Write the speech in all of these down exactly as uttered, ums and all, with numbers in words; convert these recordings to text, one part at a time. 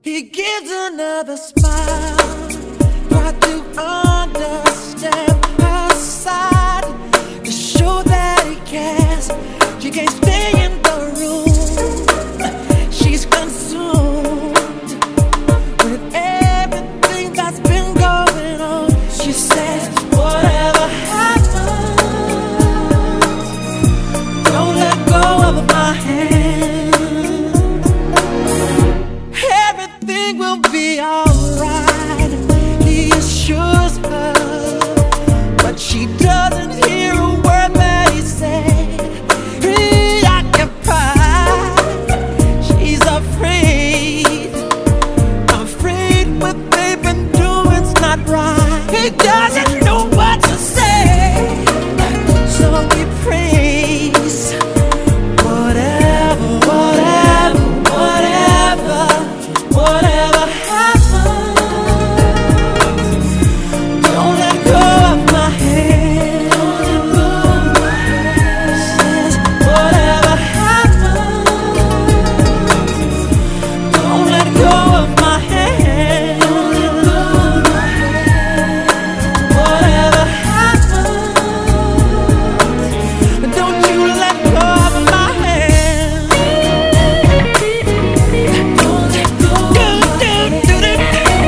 He gives another smile, try to understand her side, to show that he cares. She can't stay in the room, she's consumed with everything that's been going on. She says, whatever happens, don't let go of my hand. Everything will be alright, he assures her, but she doesn't hear a word that he said. Preoccupied, she's afraid, afraid what they've been doing's not right. He doesn't know what to say, so he prays. Whatever, whatever, whatever, whatever happens, don't let go of my hand. Says, whatever happens, don't let go of my hand. Whatever happens, don't you let go of my hand. Don't let go of my hand. Do, do, do, do.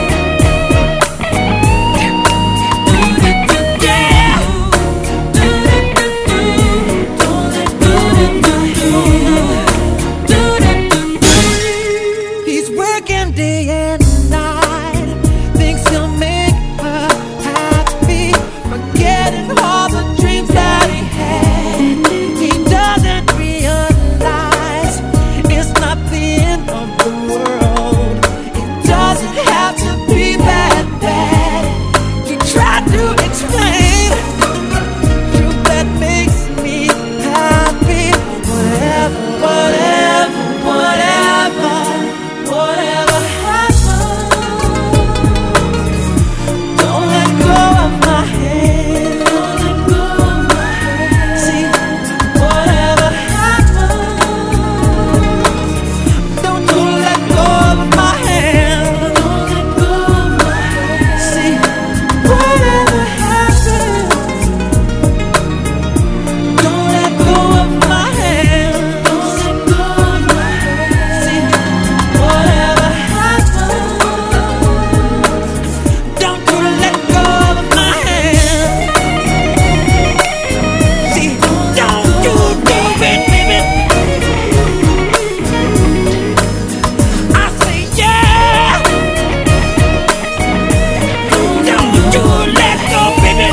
Yeah. Do, do, do, do. Don't let go of my hand. Do, do, do, do. He's working day and night, thinks he'll make her happy, forgetting all the dreams that he had. He doesn't realize it's not the end of the world. It doesn't have to be that bad. He tried to explain truth that makes me happy. Whatever, whatever, whatever, whatever happens, don't let go of my hand. Don't let go of my hand. See, whatever happens, don't you let go of my hand. Don't let go of my hand. See, whatever happens, don't let go of my hand. Don't let go of my hand. See, whatever happens, don't you let go of my hand. See, don't you do it, baby. I say yeah. Don't you let go, baby.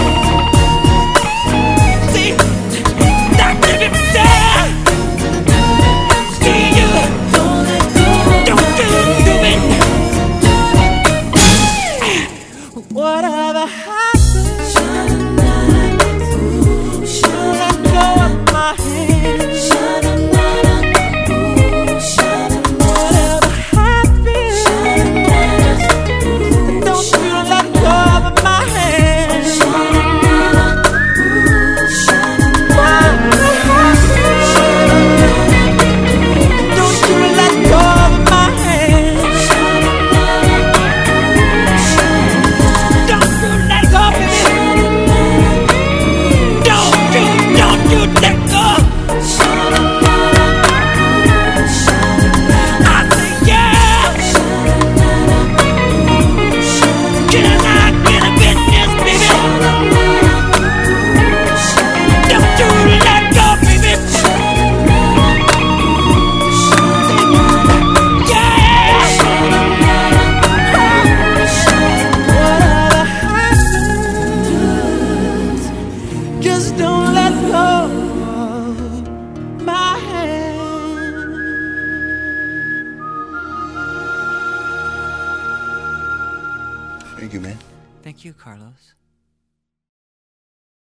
See, that baby there. See you. Don't you do it. Whatever happens, don't let go of my hand. Whatever happens, don't you let go of my hand. Whatever happens, don't you let go of my hand. Don't you let go, baby. Don't you, don't you let go. I say yeah. Can I get a business, baby? Don't you let go, baby. Yeah. Whatever happens, just don't let go of my hand. Thank you, man. Thank you, Carlos.